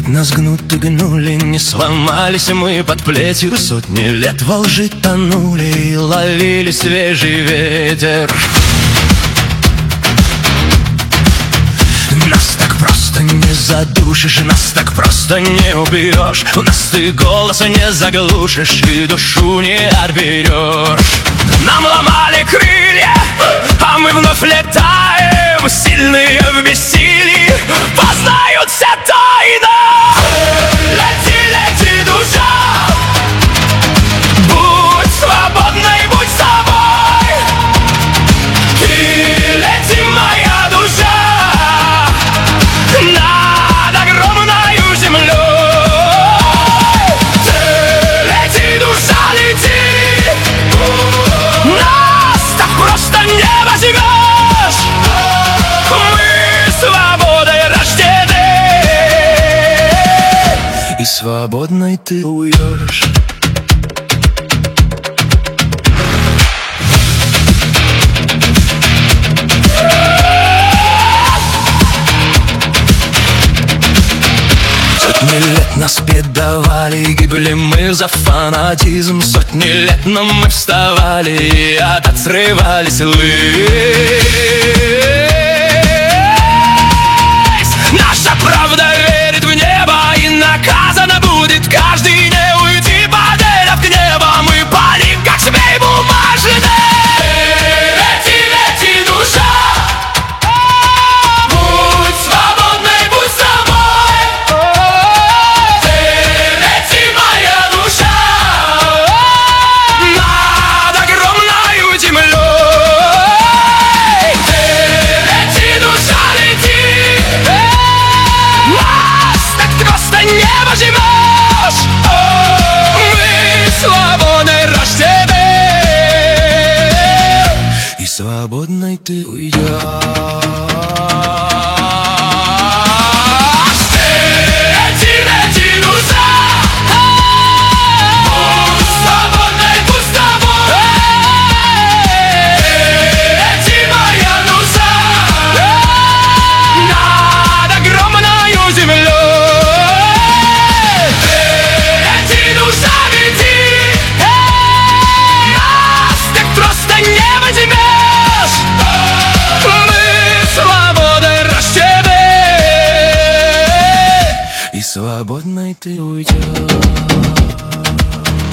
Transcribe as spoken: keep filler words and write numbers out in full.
нас гнут и гнули, не сломались мы под плетью. Сотни лет во лжи тонули и ловили свежий ветер. Нас так просто не задушишь, нас так просто не убьешь. У нас ты голоса не заглушишь и душу не отберешь. Нам ломали крылья, а мы вновь летаем. Сильные в бессилии познают все тайны. Лети, лети, душа, будь свободной, будь собой. И лети, моя душа, над огромною землей. Ты лети, душа, лети, нас так просто не возьмешь. Мы свободой рождены, и свободной ты уйдешь. Сотни лет нас предавали, гибли мы за фанатизм. Сотни лет, но мы вставали и от срывались ввысь. Наша правда верит в небо, и наказана будет каждый. Не уйти, поделав гнева, мы палим, как змей бумажный. Лети, лети, душа, будь свободной, будь собой. Ты лети, моя душа, над огромною землей. Ты лети, душа, лети, нас так просто не возьмешь. Мы свободной рождены, и свободной ты уйдешь. Лети, лети, душа, будь свободной, будь с тобой. Лети, моя душа, над огромною землей. Лети, душа, лети, нас так просто не возьмешь. Мы свободой рождены, и свободной ты уйдешь.